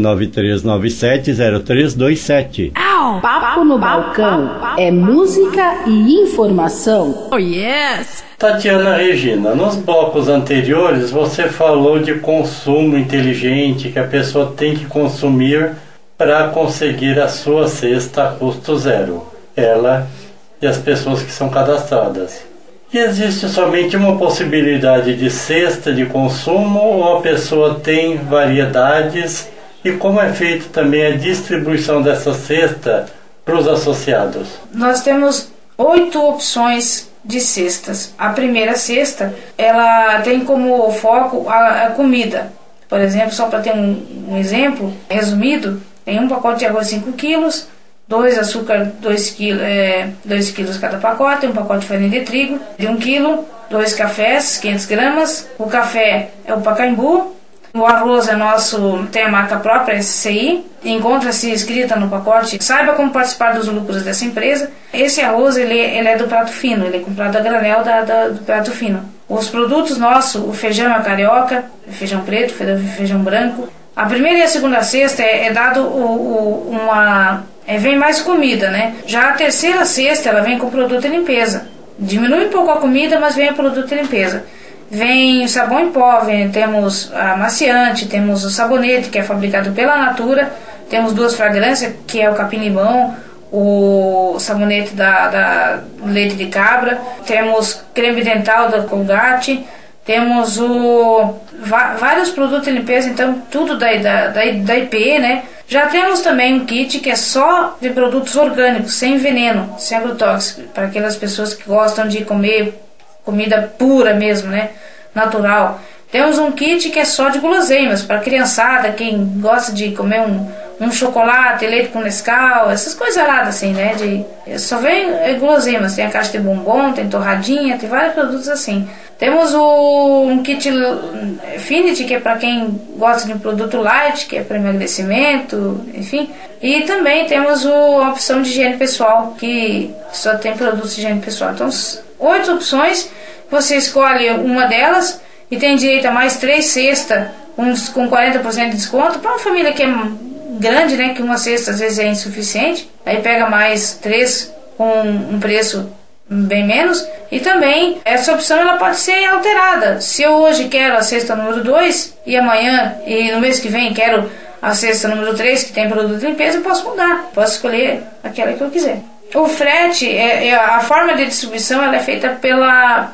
993970327. Papo no Balcão é música e informação. Oh yes! Tatiana Regina, nos blocos anteriores você falou de consumo inteligente, que a pessoa tem que consumir para conseguir a sua cesta a custo zero, ela e as pessoas que são cadastradas. E existe somente uma possibilidade de cesta de consumo ou a pessoa tem variedades? E como é feita também a distribuição dessa cesta para os associados? Nós temos 8 opções de cestas. A primeira cesta, ela tem como foco a comida. Por exemplo, só para ter um exemplo resumido, tem um pacote de arroz 5 quilos, 2 açúcar 2 quilos cada pacote, um pacote de farinha de trigo de 1 quilo, 2 cafés 500 gramas, o café é o Pacaembu, o arroz é nosso, tem a marca própria, SCI, encontra-se escrita no pacote, saiba como participar dos lucros dessa empresa. Esse arroz ele é do prato fino, ele é comprado a granel do prato fino. Os produtos nossos, o feijão é carioca, feijão preto, feijão branco. A primeira e a segunda cesta é dado vem mais comida, né? Já a terceira cesta ela vem com produto de limpeza. Diminui um pouco a comida, mas vem o produto de limpeza. Vem o sabão em pó, temos a amaciante, temos o sabonete que é fabricado pela Natura, temos 2 fragrâncias que é o capim-limão, o sabonete da leite de cabra, temos creme dental da Colgate, temos vários produtos de limpeza, então tudo da IP, né? Já temos também um kit que é só de produtos orgânicos, sem veneno, sem agrotóxico, para aquelas pessoas que gostam de comer comida pura mesmo, né? Natural. Temos um kit que é só de guloseimas, para criançada, quem gosta de comer um chocolate, leite com Nescau, essas coisas aradas assim, né? Só vem guloseimas, tem a caixa de bombom, tem torradinha, tem vários produtos assim. Temos um kit Affinity, que é para quem gosta de um produto light, que é para emagrecimento, enfim. E também temos a opção de higiene pessoal, que só tem produtos de higiene pessoal. Então, 8 opções, você escolhe uma delas e tem direito a mais 3 cestas, com 40% de desconto. Para uma família que é grande, né, que uma cesta às vezes é insuficiente, aí pega mais 3 com um preço bem menos. E também essa opção ela pode ser alterada. Se eu hoje quero a cesta número 2 e amanhã e no mês que vem quero a cesta número 3 que tem produto de limpeza, eu posso mudar, posso escolher aquela que eu quiser. O frete, a forma de distribuição ela é feita pela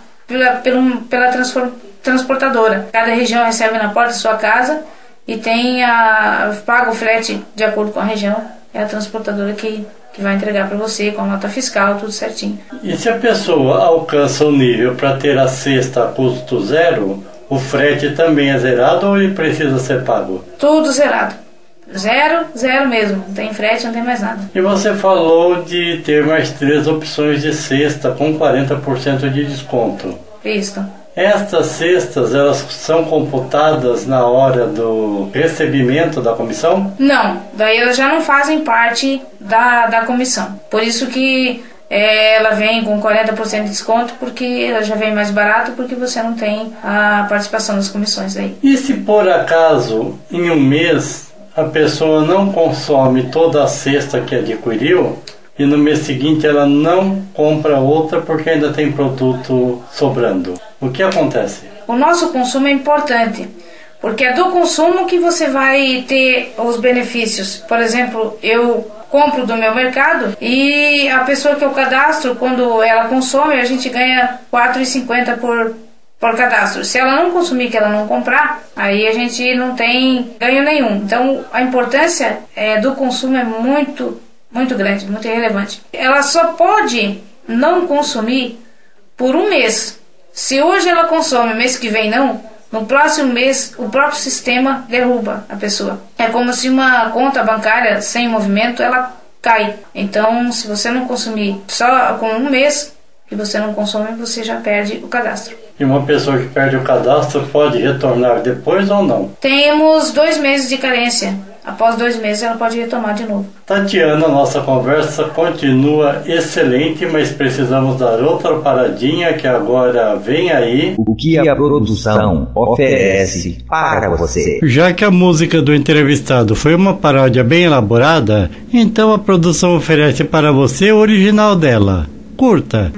transportadora. Cada região recebe na porta da sua casa e paga o frete de acordo com a região. É a transportadora que vai entregar para você com a nota fiscal, tudo certinho. E se a pessoa alcança o nível para ter a cesta a custo zero, o frete também é zerado ou ele precisa ser pago? Tudo zerado. Zero mesmo. Não tem frete, não tem mais nada. E você falou de ter mais 3 opções de cesta com 40% de desconto. Isso. Estas cestas, elas são computadas na hora do recebimento da comissão? Não, daí elas já não fazem parte da comissão. Por isso que ela vem com 40% de desconto, porque ela já vem mais barato, porque você não tem a participação das comissões aí. E se por acaso, em um mês, a pessoa não consome toda a cesta que adquiriu, e no mês seguinte ela não compra outra porque ainda tem produto sobrando, o que acontece? O nosso consumo é importante, porque é do consumo que você vai ter os benefícios. Por exemplo, eu compro do meu mercado e a pessoa que eu cadastro, quando ela consome, a gente ganha R$4,50 por cadastro. Se ela não consumir, que ela não comprar, aí a gente não tem ganho nenhum. Então a importância do consumo é muito grande, muito relevante. Ela só pode não consumir por um mês. Se hoje ela consome, mês que vem não, no próximo mês o próprio sistema derruba a pessoa. É como se uma conta bancária sem movimento, ela cai. Então, se você não consumir só com um mês que você não consome, você já perde o cadastro. E uma pessoa que perde o cadastro pode retornar depois ou não? Temos 2 meses de carência. após 2 meses ela pode retomar de novo. Tatiana, nossa conversa continua excelente, mas precisamos dar outra paradinha que agora vem aí. O que a produção oferece para você? Já que a música do entrevistado foi uma paródia bem elaborada, então a produção oferece para você o original dela. Curta.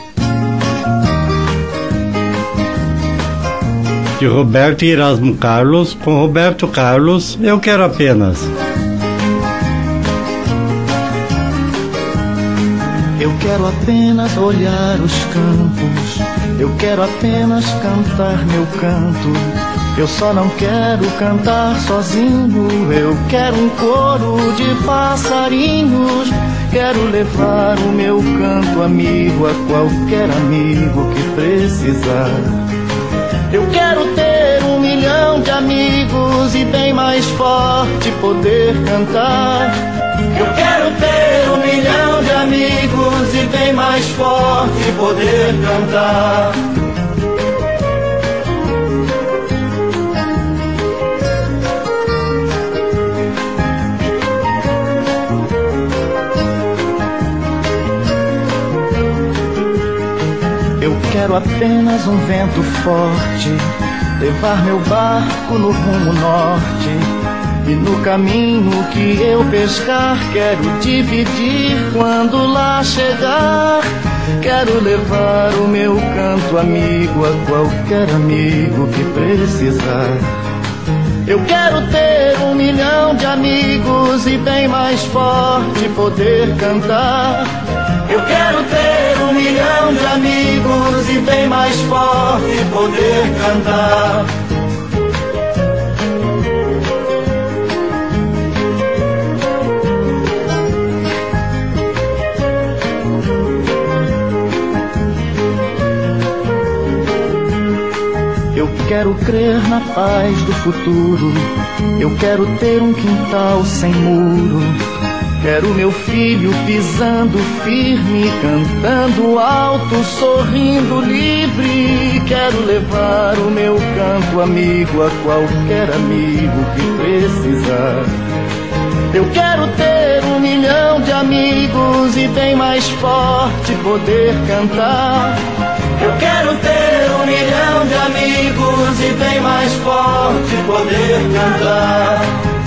De Roberto e Erasmo Carlos, com Roberto Carlos, Eu Quero Apenas. Eu quero apenas olhar os campos, eu quero apenas cantar meu canto. Eu só não quero cantar sozinho, eu quero um coro de passarinhos. Quero levar o meu canto amigo a qualquer amigo que precisar. Eu quero ter 1 milhão de amigos e bem mais forte poder cantar. Eu quero ter 1 milhão de amigos e bem mais forte poder cantar. Eu quero apenas um vento forte, levar meu barco no rumo norte. E no caminho que eu pescar, quero dividir quando lá chegar. Quero levar o meu canto amigo a qualquer amigo que precisar. Eu quero ter 1 milhão de amigos e bem mais forte poder cantar. Eu quero ter 1 milhão de amigos e bem mais forte poder cantar. Eu quero crer na paz do futuro. Eu quero ter um quintal sem muro. Quero meu filho pisando firme, cantando alto, sorrindo livre. Quero levar o meu canto amigo a qualquer amigo que precisar. Eu quero ter 1 milhão de amigos e bem mais forte poder cantar. Eu quero ter 1 milhão de amigos e bem mais forte poder cantar.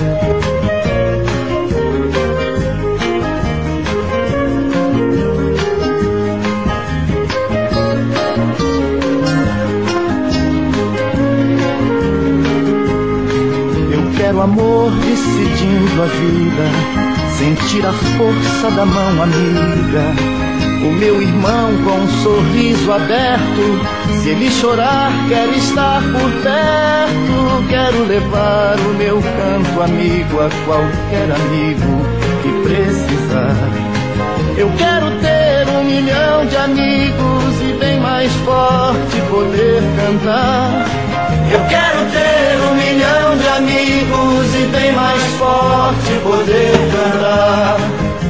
Quero amor decidindo a vida, sentir a força da mão amiga. O meu irmão com um sorriso aberto, se ele chorar quer estar por perto. Quero levar o meu canto amigo a qualquer amigo que precisar. Eu quero ter 1 milhão de amigos e bem mais forte poder cantar. Eu quero ter 1 milhão de amigos e bem mais forte poder cantar.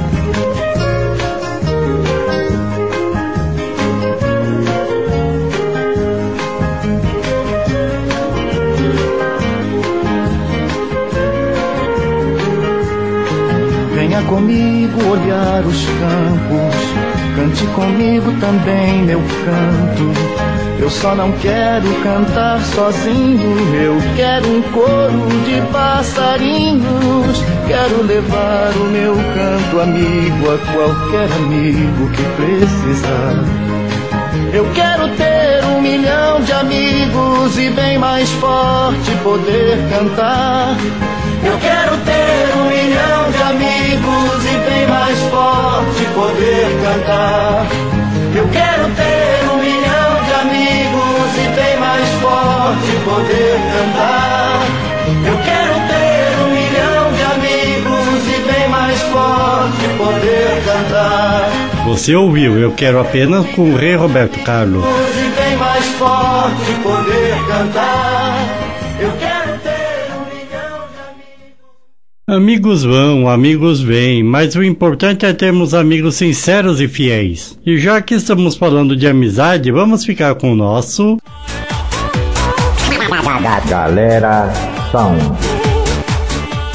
Venha comigo olhar os campos, cante comigo também meu canto. Eu só não quero cantar sozinho, eu quero um coro de passarinhos. Quero levar o meu canto amigo a qualquer amigo que precisar. Eu quero ter 1 milhão de amigos e bem mais forte poder cantar. Eu quero ter 1 milhão de amigos e bem mais forte poder cantar. Eu quero ter 1 milhão de amigos e bem mais forte poder cantar. Eu quero ter 1 milhão de amigos e bem mais forte poder cantar. Você ouviu Eu Quero Apenas com o Rei Roberto Carlos. E bem mais forte poder cantar. Eu quero ter 1 milhão de amigos. Amigos vão, amigos vêm, mas o importante é termos amigos sinceros e fiéis. E já que estamos falando de amizade, vamos ficar com o nosso... Galera São.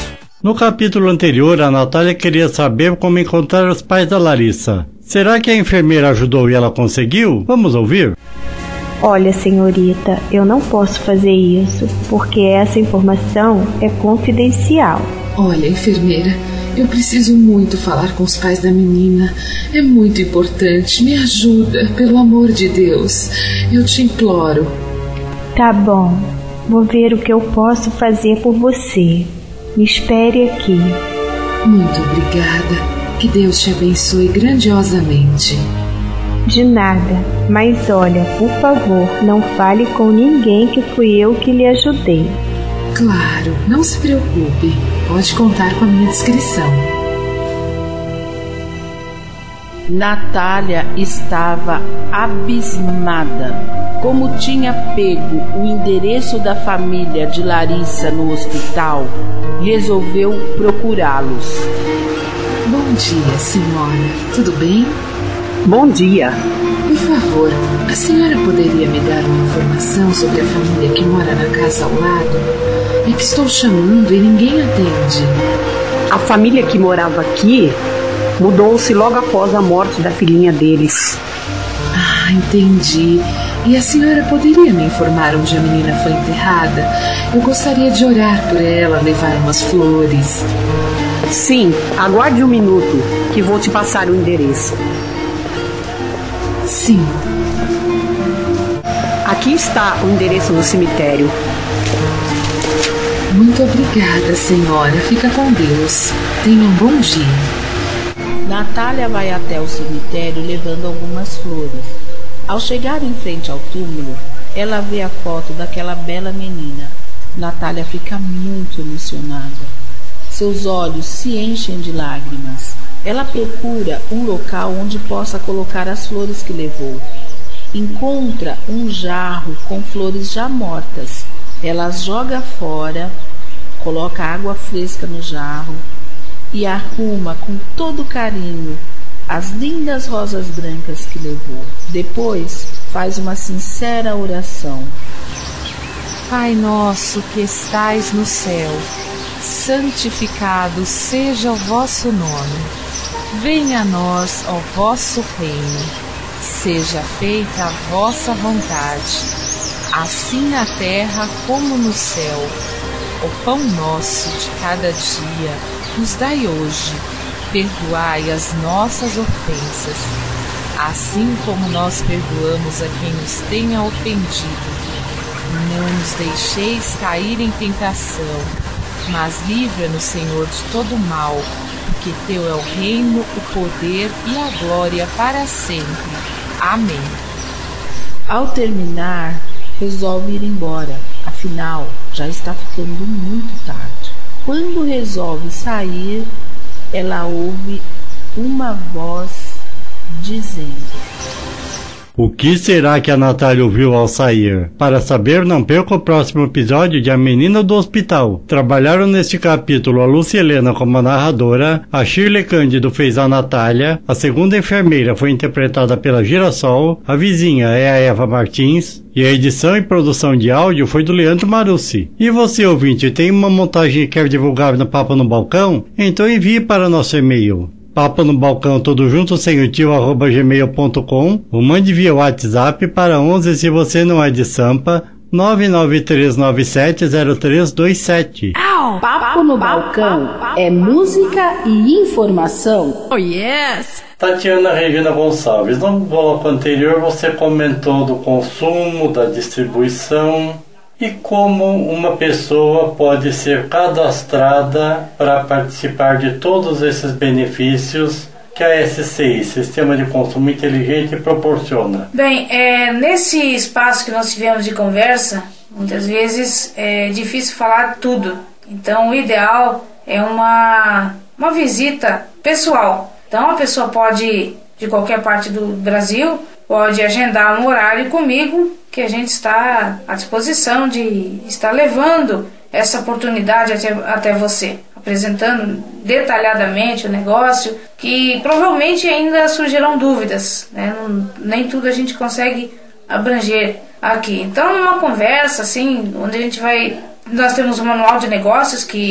No capítulo anterior, a Natália queria saber como encontrar os pais da Larissa. Será que a enfermeira ajudou e ela conseguiu? Vamos ouvir? Olha, senhorita, eu não posso fazer isso, porque essa informação é confidencial. Olha, enfermeira, eu preciso muito falar com os pais da menina. É muito importante. Me ajuda, pelo amor de Deus. Eu te imploro. Tá bom. Vou ver o que eu posso fazer por você. Me espere aqui. Muito obrigada. Que Deus te abençoe grandiosamente. De nada, mas olha, por favor, não fale com ninguém que fui eu que lhe ajudei. Claro, não se preocupe. Pode contar com a minha descrição. Natália estava abismada. Como tinha pego o endereço da família de Larissa no hospital, resolveu procurá-los. Bom dia, senhora. Tudo bem? Bom dia. Por favor, a senhora poderia me dar uma informação sobre a família que mora na casa ao lado? É que estou chamando e ninguém atende. A família que morava aqui mudou-se logo após a morte da filhinha deles. Ah, entendi. E a senhora poderia me informar onde a menina foi enterrada? Eu gostaria de orar por ela, levar umas flores. Sim, aguarde um minuto, que vou te passar o endereço. Sim. Aqui está o endereço do cemitério. Muito obrigada, senhora. Fica com Deus. Tenha um bom dia. Natália vai até o cemitério levando algumas flores. Ao chegar em frente ao túmulo, ela vê a foto daquela bela menina. Natália fica muito emocionada. Seus olhos se enchem de lágrimas. Ela procura um local onde possa colocar as flores que levou. Encontra um jarro com flores já mortas. Ela as joga fora, coloca água fresca no jarro e arruma com todo carinho as lindas rosas brancas que levou. Depois faz uma sincera oração. Pai nosso que estais no céu, santificado seja o vosso nome. Venha a nós o vosso reino. Seja feita a vossa vontade, assim na terra como no céu. O pão nosso de cada dia nos dai hoje. Perdoai as nossas ofensas, assim como nós perdoamos a quem nos tenha ofendido. Não nos deixeis cair em tentação, mas livra-nos, Senhor, de todo mal, porque teu é o reino, o poder e a glória para sempre. Amém. Ao terminar, resolve ir embora, afinal, já está ficando muito tarde. Quando resolve sair, ela ouve uma voz dizendo: O que será que a Natália ouviu ao sair? Para saber, não perca o próximo episódio de A Menina do Hospital. Trabalharam neste capítulo a Lúcia Helena como a narradora, a Shirley Cândido fez a Natália, a segunda enfermeira foi interpretada pela Girassol, a vizinha é a Eva Martins, e a edição e produção de áudio foi do Leandro Marussi. E você, ouvinte, tem uma montagem que quer divulgar no Papo no Balcão? Então envie para nosso e-mail papo no balcão tudo junto sem o tio @gmail.com ou mande via WhatsApp para 11 se você não é de Sampa 993970327. Papo no Balcão é música e informação. Oh yes! Tatiana Regina Gonçalves, no bloco anterior você comentou do consumo, da distribuição e como uma pessoa pode ser cadastrada para participar de todos esses benefícios que a SCI, Sistema de Consumo Inteligente, proporciona. Bem, nesse espaço que nós tivemos de conversa, muitas vezes é difícil falar tudo. Então, o ideal é uma visita pessoal. Então, a pessoa pode, de qualquer parte do Brasil, pode agendar um horário comigo, que a gente está à disposição de estar levando essa oportunidade até você, apresentando detalhadamente o negócio, que provavelmente ainda surgirão dúvidas, né? Nem tudo a gente consegue abranger aqui. Então, numa conversa assim, onde nós temos um manual de negócios que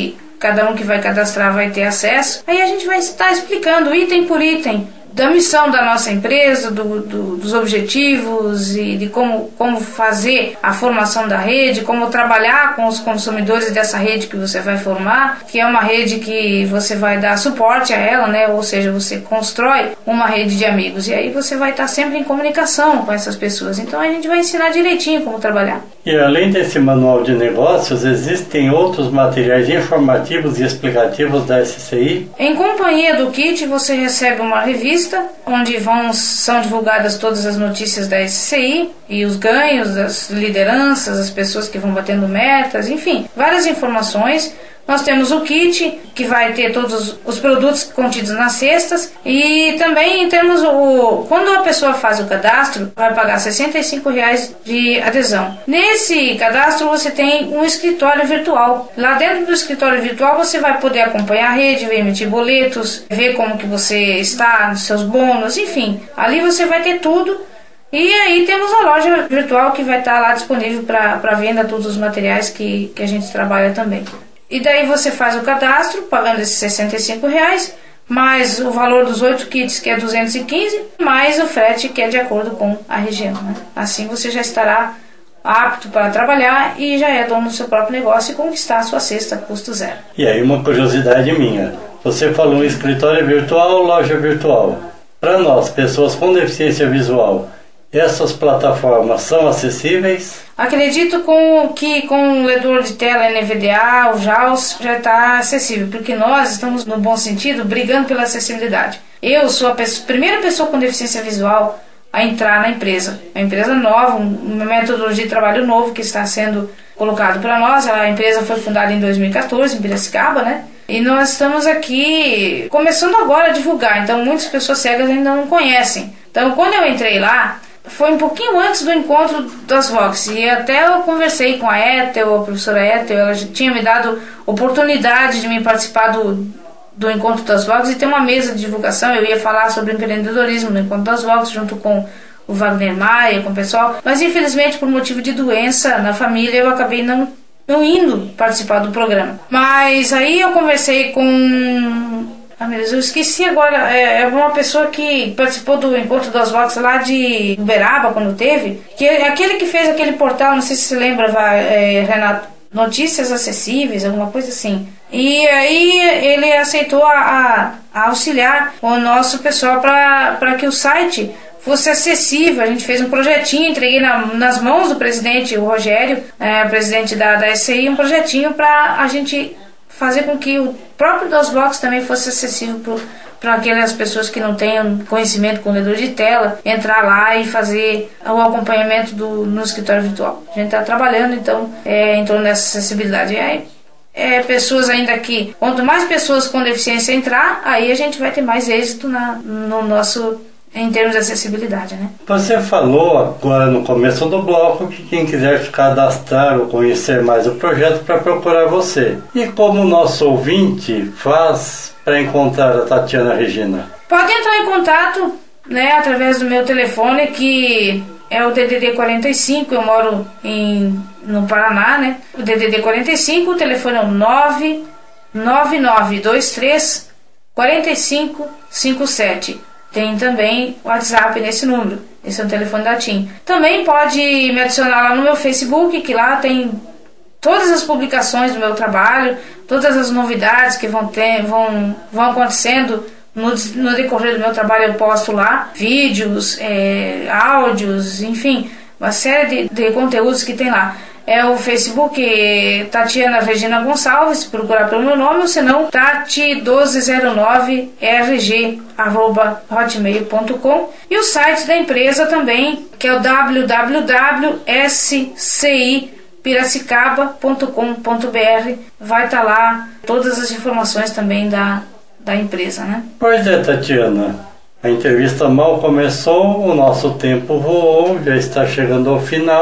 cada um que vai cadastrar vai ter acesso. Aí a gente vai estar explicando item por item da missão da nossa empresa, dos objetivos e de como fazer a formação da rede, como trabalhar com os consumidores dessa rede que você vai formar, que é uma rede que você vai dar suporte a ela, né? Ou seja, você constrói uma rede de amigos e aí você vai estar sempre em comunicação com essas pessoas. Então a gente vai ensinar direitinho como trabalhar. E além desse manual de negócios, existem outros materiais informativos e explicativos da SCI? Em companhia do kit, você recebe uma revista onde são divulgadas todas as notícias da SCI e os ganhos das lideranças, as pessoas que vão batendo metas, enfim, várias informações. Nós temos o kit, que vai ter todos os produtos contidos nas cestas, e também temos quando a pessoa faz o cadastro, vai pagar R$ 65,00 de adesão. Nesse cadastro você tem um escritório virtual. Lá dentro do escritório virtual você vai poder acompanhar a rede, vai emitir boletos, ver como que você está, nos seus bônus, enfim. Ali você vai ter tudo. E aí temos a loja virtual que vai estar lá disponível para venda todos os materiais que a gente trabalha também. E daí você faz o cadastro, pagando esses R$ 65,00, mais o valor dos 8 kits, que é 215, mais o frete, que é de acordo com a região, né? Assim você já estará apto para trabalhar e já é dono do seu próprio negócio e conquistar a sua cesta a custo zero. E aí uma curiosidade minha, você falou em escritório virtual, loja virtual. Para nós, pessoas com deficiência visual, essas plataformas são acessíveis? Acredito que com o ledor de tela NVDA, o JAWS, já está acessível, porque nós estamos, no bom sentido, brigando pela acessibilidade. Eu sou a primeira pessoa com deficiência visual a entrar na empresa. Uma empresa nova, uma metodologia de trabalho novo que está sendo colocado para nós. A empresa foi fundada em 2014, em Piracicaba, né? E nós estamos aqui começando agora a divulgar, então muitas pessoas cegas ainda não conhecem. Então, quando eu entrei lá, foi um pouquinho antes do encontro das Vox, e até eu conversei com a Ethel, a professora Ethel, ela já tinha me dado oportunidade de me participar do encontro das Vox e ter uma mesa de divulgação. Eu ia falar sobre empreendedorismo no encontro das Vox, junto com o Wagner Maia, com o pessoal, mas infelizmente por motivo de doença na família eu acabei não indo participar do programa. Mas aí eu conversei com... meu Deus, eu esqueci agora, é uma pessoa que participou do encontro das Vox lá de Uberaba, quando teve, que é aquele que fez aquele portal, não sei se você lembra, Renato, Notícias Acessíveis, alguma coisa assim. E aí ele aceitou a auxiliar o nosso pessoal para que o site fosse acessível. A gente fez um projetinho, entreguei nas mãos do presidente, o Rogério, presidente da SCI, um projetinho para a gente fazer com que o próprio DOSBox também fosse acessível para aquelas pessoas que não tenham conhecimento com o ledor de tela, entrar lá e fazer o acompanhamento no escritório virtual. A gente está trabalhando, então, em torno dessa acessibilidade. Pessoas ainda que, quanto mais pessoas com deficiência entrar, aí a gente vai ter mais êxito no nosso... em termos de acessibilidade, né? Você falou agora no começo do bloco que quem quiser cadastrar ou conhecer mais o projeto para procurar você. E como o nosso ouvinte faz para encontrar a Tatiana Regina? Pode entrar em contato, né, através do meu telefone, que é o DDD 45, eu moro no Paraná, né? O DDD 45, o telefone é o 99923 4557. Tem também o WhatsApp nesse número. Esse é o telefone da TIM. Também pode me adicionar lá no meu Facebook, que lá tem todas as publicações do meu trabalho, todas as novidades que vão acontecendo no decorrer do meu trabalho. Eu posto lá vídeos, áudios, enfim, uma série de conteúdos que tem lá. É o Facebook Tatiana Regina Gonçalves, procurar pelo meu nome, ou senão tati1209rg@hotmail.com, e o site da empresa também, que é o www.scipiracicaba.com.br. vai estar lá todas as informações também da empresa, né? Pois é, Tatiana, a entrevista mal começou, o nosso tempo voou, já está chegando ao final.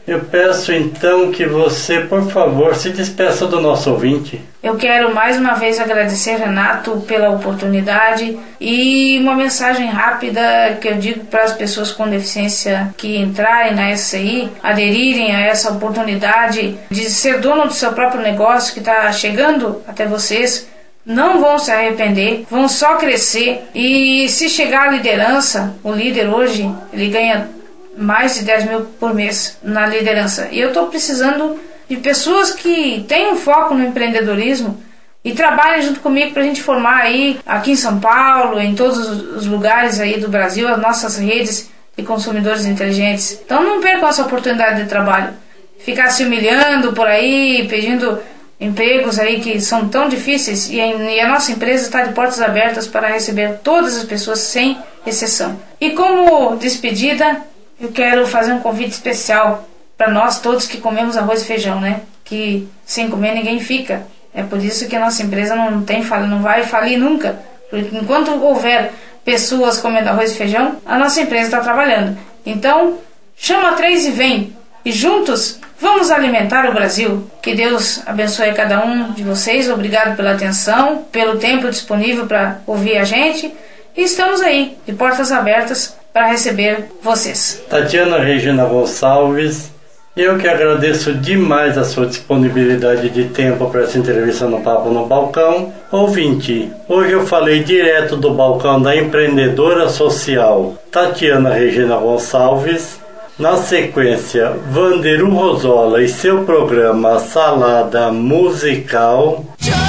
Eu peço então que você, por favor, se despeça do nosso ouvinte. Eu quero mais uma vez agradecer, Renato, pela oportunidade e uma mensagem rápida que eu digo para as pessoas com deficiência que entrarem na SCI, aderirem a essa oportunidade de ser dono do seu próprio negócio que está chegando até vocês. Não vão se arrepender, vão só crescer, e se chegar à liderança, o líder hoje, ele ganha mais de 10 mil por mês na liderança. E eu estou precisando de pessoas que tenham foco no empreendedorismo e trabalhem junto comigo para a gente formar aí, aqui em São Paulo, em todos os lugares aí do Brasil, as nossas redes de consumidores inteligentes. Então não percam essa oportunidade de trabalho. Ficar se humilhando por aí, pedindo empregos aí que são tão difíceis, e a nossa empresa está de portas abertas para receber todas as pessoas sem exceção. E como despedida, eu quero fazer um convite especial para nós todos que comemos arroz e feijão, né? Que sem comer ninguém fica. É por isso que a nossa empresa não vai falir nunca. Porque enquanto houver pessoas comendo arroz e feijão, a nossa empresa está trabalhando. Então, chama 3 e vem. E juntos, vamos alimentar o Brasil. Que Deus abençoe cada um de vocês. Obrigado pela atenção, pelo tempo disponível para ouvir a gente. E estamos aí, de portas abertas, para receber vocês. Tatiana Regina Gonçalves, eu que agradeço demais a sua disponibilidade de tempo para essa entrevista no Papo no Balcão. Ouvinte, hoje eu falei direto do balcão da empreendedora social Tatiana Regina Gonçalves. Na sequência, Vanderu Rosola e seu programa Salada Musical.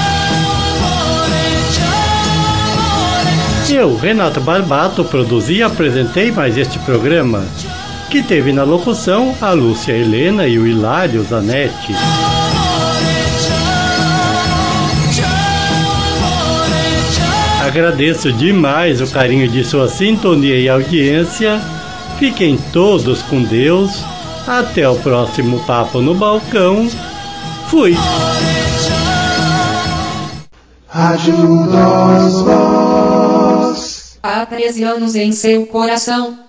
Eu, Renato Barbato, produzi e apresentei mais este programa, que teve na locução a Lúcia Helena e o Hilário Zanetti. Agradeço demais o carinho de sua sintonia e audiência. Fiquem todos com Deus. Até o próximo Papo no Balcão. Fui! Rádio Há 13 anos em seu coração.